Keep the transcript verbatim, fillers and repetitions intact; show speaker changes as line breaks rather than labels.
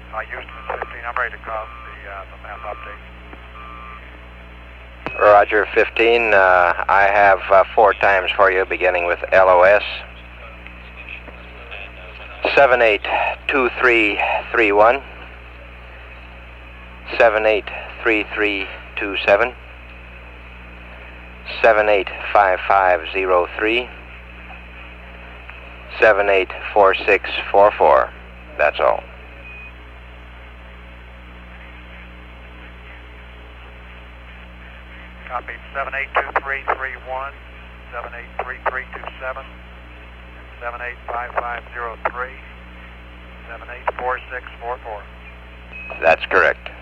Uh, Houston fifteen, I'm ready to call the, uh, the map update.
Roger, fifteen. Uh, I have uh, four times for you, beginning with L O S. seven eight two three three one. seven eight three three two seven. seven eight five five zero three. seven eight four six four four. That's all.
Copy seven eight two three three one, seven eight three three two seven, seven eight five five zero three, seven eight four six four four.
That's correct.